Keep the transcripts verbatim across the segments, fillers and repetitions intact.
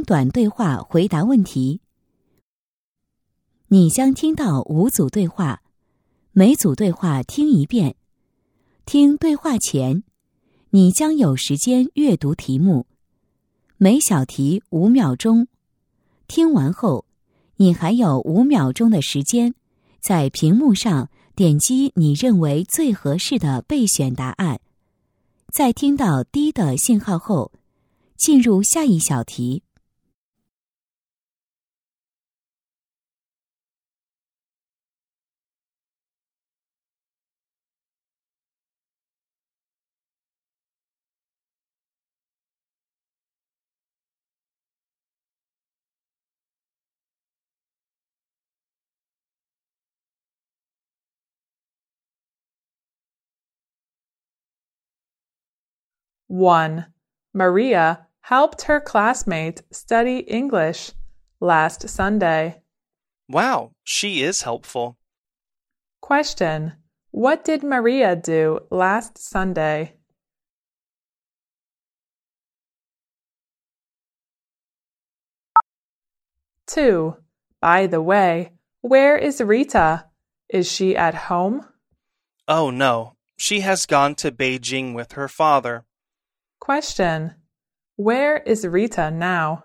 短对话回答问题。你将听到五组对话，每组对话听一遍。听对话前，你将有时间阅读题目，每小题五秒钟。听完后，你还有五秒钟的时间，在屏幕上点击你认为最合适的备选答案。在听到滴的信号后，进入下一小题。 one. Maria helped her classmate study English last Sunday. Wow, she is helpful. Question. What did Maria do last Sunday? two. By the way, where is Rita? Is she at home? Oh no, she has gone to Beijing with her father. Question. Where is Rita now?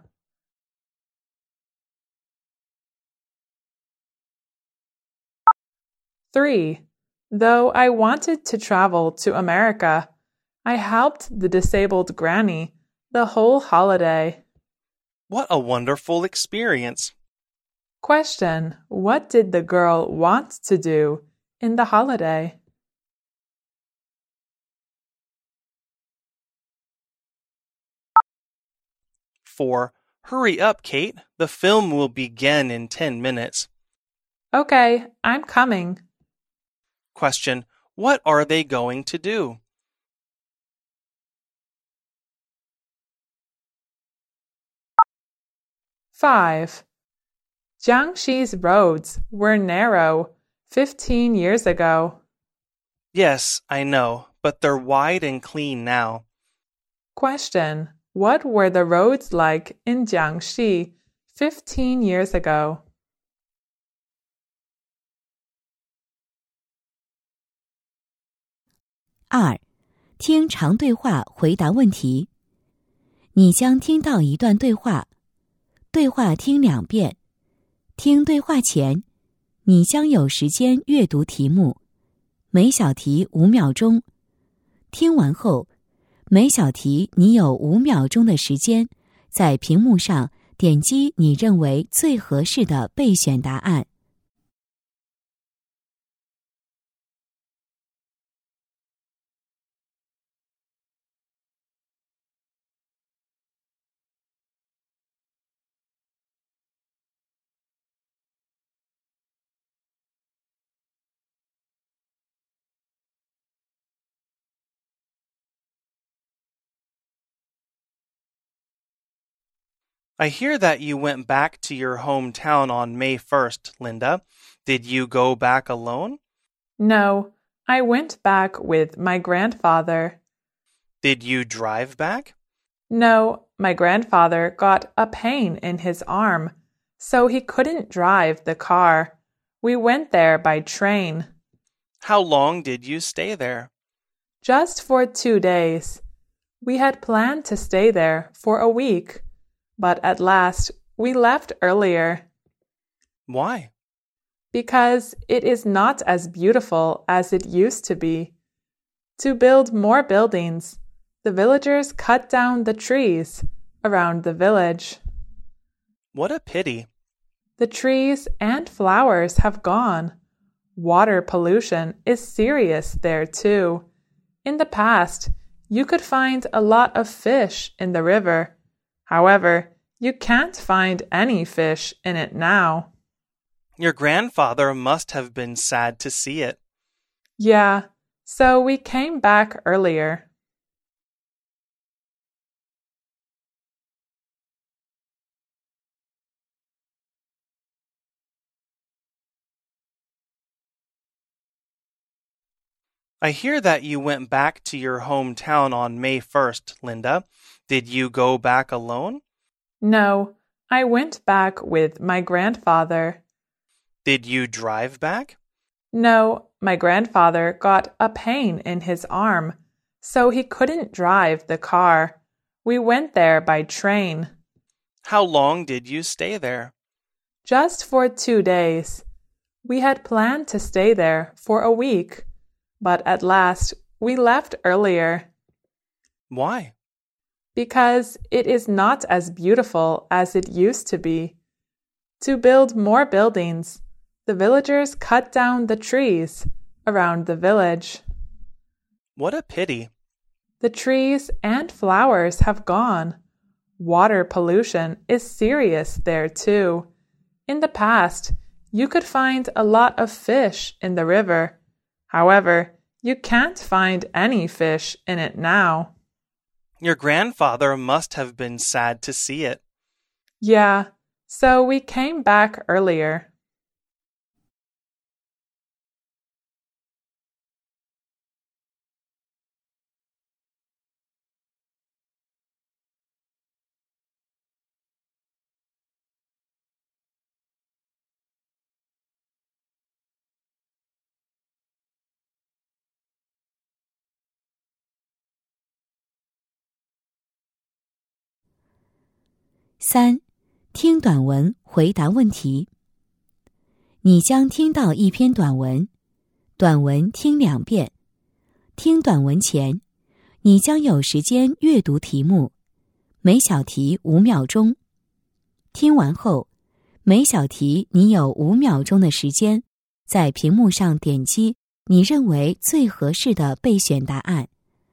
three. Though I wanted to travel to America, I helped the disabled granny the whole holiday. What a wonderful experience. Question. What did the girl want to do in the holiday? four. Hurry up, Kate. The film will begin in ten minutes. Okay, I'm coming. Question. What are they going to do? five. Jiangxi's roads were narrow fifteen years ago. Yes, I know, but they're wide and clean now. Question. What were the roads like in Jiangxi fifteen years ago? 二、听长对话回答问题。你将听到一段对话，对话听两遍。听对话前，你将有时间阅读题目，每小题五秒钟。听完后，每小题你有五秒钟的时间，在屏幕上点击你认为最合适的备选答案。 I hear that you went back to your hometown on May first, Linda. Did you go back alone? No, I went back with my grandfather. Did you drive back? No, my grandfather got a pain in his arm, so he couldn't drive the car. We went there by train. How long did you stay there? Just for two days. We had planned to stay there for a week, but at last we left earlier. Why? Because it is not as beautiful as it used to be. To build more buildings, the villagers cut down the trees around the village. What a pity. The trees and flowers have gone. Water pollution is serious there too. In the past, you could find a lot of fish in the river. However, you can't find any fish in it now. Your grandfather must have been sad to see it. Yeah, so we came back earlier. I hear that you went back to your hometown on May first, Linda. Did you go back alone? No, I went back with my grandfather. Did you drive back? No, my grandfather got a pain in his arm, so he couldn't drive the car. We went there by train. How long did you stay there? Just for two days. We had planned to stay there for a week, but at last we left earlier. Why? Because it is not as beautiful as it used to be. To build more buildings, the villagers cut down the trees around the village. What a pity. The trees and flowers have gone. Water pollution is serious there too. In the past, you could find a lot of fish in the river. However, you can't find any fish in it now. Your grandfather must have been sad to see it. Yeah, so we came back earlier. "三、听短文回答问题。你将听到一篇短文，短文听两遍。听短文前，你将有时间阅读题目，每小题五秒钟。听完后，每小题你有五秒钟的时间，在屏幕上点击你认为最合适的备选答案。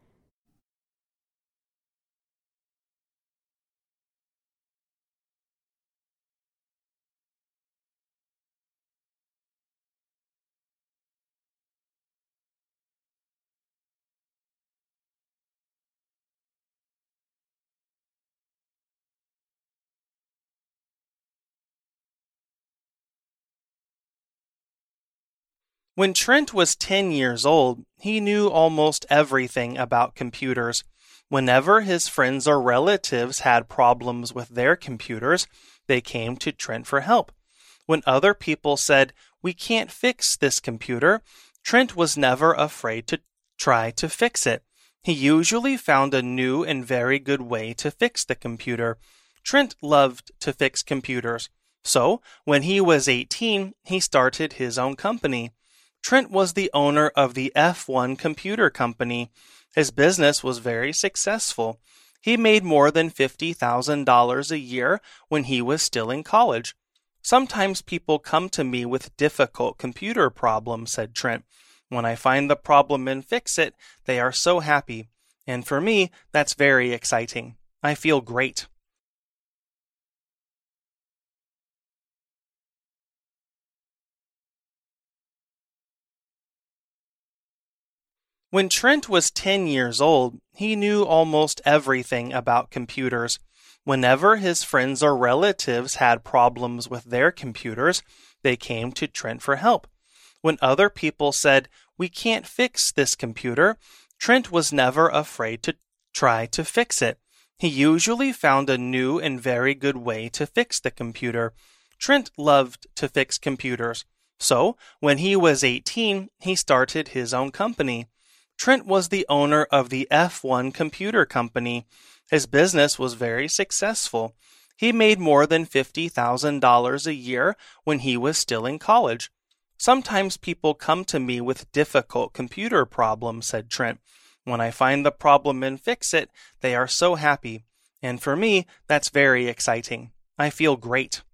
When Trent was ten years old, he knew almost everything about computers. Whenever his friends or relatives had problems with their computers, they came to Trent for help. When other people said, "We can't fix this computer," Trent was never afraid to try to fix it. He usually found a new and very good way to fix the computer. Trent loved to fix computers. So, when he was eighteen, he started his own company. Trent was the owner of the F one Computer Company. His business was very successful. He made more than fifty thousand dollars a year when he was still in college. Sometimes people come to me with difficult computer problems, said Trent. When I find the problem and fix it, they are so happy. And for me, that's very exciting. I feel great. When Trent was ten years old, he knew almost everything about computers. Whenever his friends or relatives had problems with their computers, they came to Trent for help. When other people said, "We can't fix this computer," Trent was never afraid to try to fix it. He usually found a new and very good way to fix the computer. Trent loved to fix computers. So, when he was eighteen, he started his own company. Trent was the owner of the F one Computer Company. His business was very successful. He made more than fifty thousand dollars a year when he was still in college. Sometimes people come to me with difficult computer problems, said Trent. When I find the problem and fix it, they are so happy. And for me, that's very exciting. I feel great.